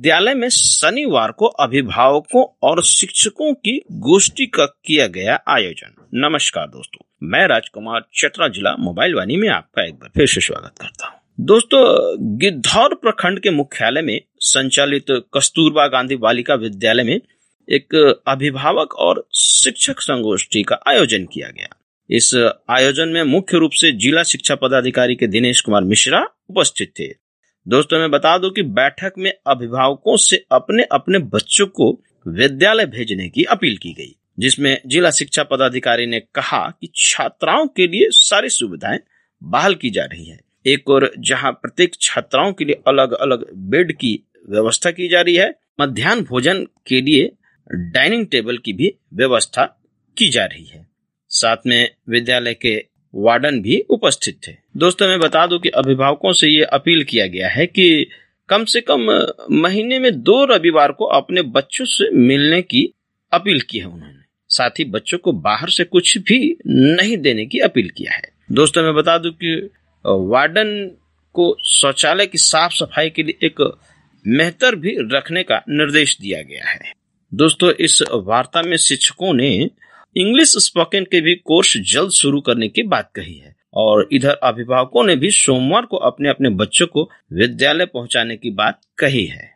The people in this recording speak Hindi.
विद्यालय में शनिवार को अभिभावकों और शिक्षकों की गोष्ठी का किया गया आयोजन। नमस्कार दोस्तों, मैं राजकुमार चतरा जिला मोबाइल वाणी में आपका एक बार फिर से स्वागत करता हूं। दोस्तों, गिद्धौर प्रखंड के मुख्यालय में संचालित कस्तूरबा गांधी बालिका विद्यालय में एक अभिभावक और शिक्षक संगोष्ठी का आयोजन किया गया। इस आयोजन में मुख्य रूप से जिला शिक्षा पदाधिकारी के दिनेश कुमार मिश्रा उपस्थित थे। दोस्तों, मैं बता दूं कि बैठक में अभिभावकों से अपने अपने बच्चों को विद्यालय भेजने की अपील की गई, जिसमें जिला शिक्षा पदाधिकारी ने कहा कि छात्राओं के लिए सारी सुविधाएं बहाल की जा रही है। एक और जहां प्रत्येक छात्राओं के लिए अलग अलग बेड की व्यवस्था की जा रही है, मध्याह्न भोजन के लिए डाइनिंग टेबल की भी व्यवस्था की जा रही है। साथ में विद्यालय के वार्डन भी उपस्थित थे। दोस्तों, मैं बता दूं कि अभिभावकों से ये अपील किया गया है कि कम से कम महीने में 2 रविवार को अपने बच्चों से मिलने की अपील की है उन्होंने। साथ ही बच्चों को बाहर से कुछ भी नहीं देने की अपील किया है। दोस्तों, मैं बता दूं कि वार्डन को शौचालय की साफ सफाई के लिए एक मेहतर भी रखने का निर्देश दिया गया है। दोस्तों, इस वार्ता में शिक्षकों ने इंग्लिश स्पोकन के भी कोर्स जल्द शुरू करने की बात कही है और इधर अभिभावकों ने भी सोमवार को अपने अपने बच्चों को विद्यालय पहुंचाने की बात कही है।